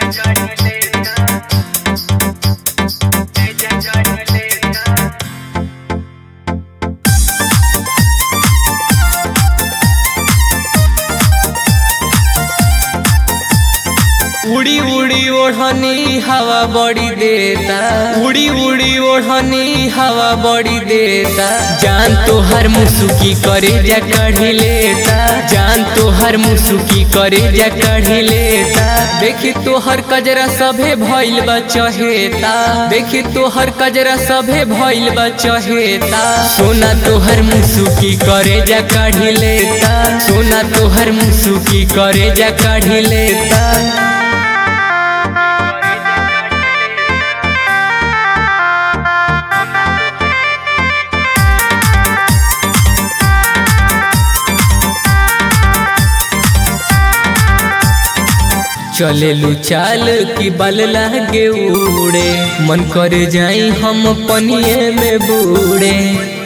उड़ी उड़ी ओढ़नी हवा बड़ी देता, उड़ी उड़ी ओढ़नी हवा बड़ी देता। जान तो हर मुसुकी करे जा कढ़ी लेता, जान तो हर मुसुकी करे जा कढ़ी लेता। देखी तो हर कजरा सभे भइल बा चहेता, देखी तो हर कजरा सभे भइल बा चहेता। सोना तो हर मुसुकी करे जा कढ़ी लेता, सोना तो हर मुसुकी करे जा कढ़ी लेता। चलेलू चाल की बल लागे उड़े, मन करे जाई हम पनिए में बूढ़े।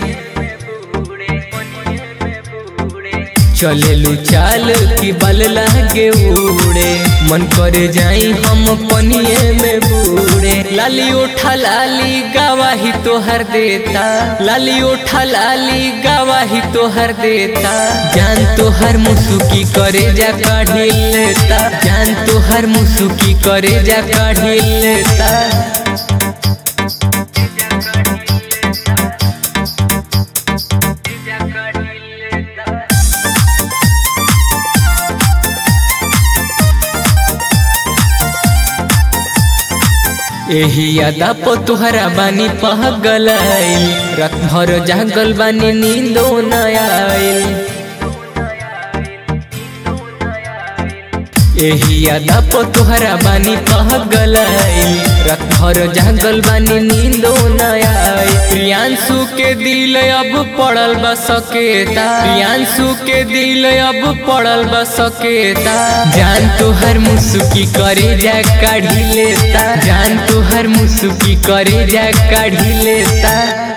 चलेलू चाल की बल लागे उड़े, मन करे जाई हम पनिए में बूढ़े। लाली उठा लाली गवाही तो हर देता, लाली उठा लाली गवाही तो हर देता। जान तो हर मुसुकी करे जा काढ़ी लेता, जान तो हर मुसुकी करे जा काढ़ी लेता। एही यादा पो तुहरा बानी पहगलाइल, रात भर जागल बानी नींदो न आइल। एही यादा पो तुहरा बानी पहगलाइल, रात भर जागल बानी नींदो न आइल। प्रियांशु के दिल अब पड़ल बा सकेता, प्रियांशु के दिल अब पड़ल बा सकेता। जान तो हर मुसुकी करे जा काढ़ी लेता, जान तो हर मुसुकी करे जा काढ़ी लेता।